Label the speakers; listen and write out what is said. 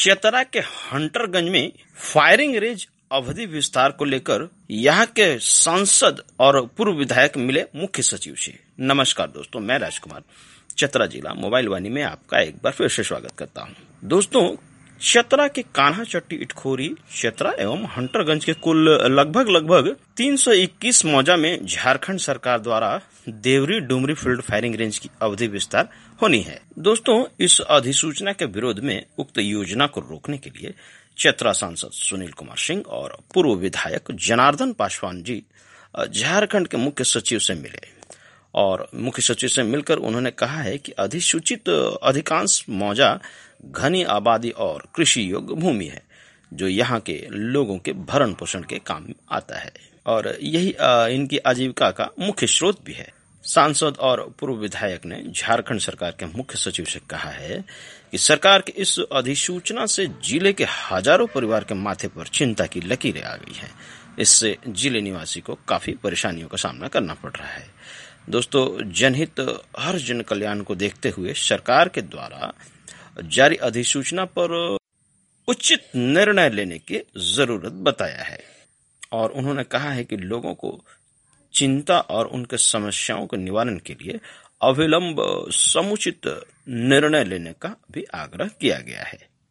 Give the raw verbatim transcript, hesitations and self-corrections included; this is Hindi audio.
Speaker 1: चतरा के हंटरगंज में फायरिंग रेंज अवधि विस्तार को लेकर यहाँ के सांसद और पूर्व विधायक मिले मुख्य सचिव से। नमस्कार दोस्तों, मैं राजकुमार चतरा जिला मोबाइल वाणी में आपका एक बार फिर से स्वागत करता हूँ। दोस्तों, चतरा के कान्हा चट्टी इटखोरी चतरा एवं हंटरगंज के कुल लगभग लगभग तीन सौ इक्कीस मौजा में झारखंड सरकार द्वारा Deori Dumri field firing range की अवधि विस्तार होनी है। दोस्तों, इस अधिसूचना के विरोध में उक्त योजना को रोकने के लिए चतरा सांसद सुनील कुमार सिंह और पूर्व विधायक जनार्दन पासवान जी झारखंड के मुख्य सचिव से मिले और मुख्य सचिव से मिलकर उन्होंने कहा है कि अधिसूचित अधिकांश मौजा घनी आबादी और कृषि योग्य भूमि है, जो यहाँ के लोगों के भरण पोषण के काम आता है और यही इनकी आजीविका का मुख्य स्रोत भी है। सांसद और पूर्व विधायक ने झारखंड सरकार के मुख्य सचिव से कहा है कि सरकार के इस अधिसूचना से जिले के हजारों परिवार के माथे पर चिंता की लकीरें आ गई हैं। इससे जिले निवासी को काफी परेशानियों का सामना करना पड़ रहा है। दोस्तों, जनहित हर जन कल्याण को देखते हुए सरकार के द्वारा जारी अधिसूचना पर उचित निर्णय लेने की जरूरत बताया है और उन्होंने कहा है कि लोगों को चिंता और उनके समस्याओं के निवारण के लिए अविलंब समुचित निर्णय लेने का भी आग्रह किया गया है।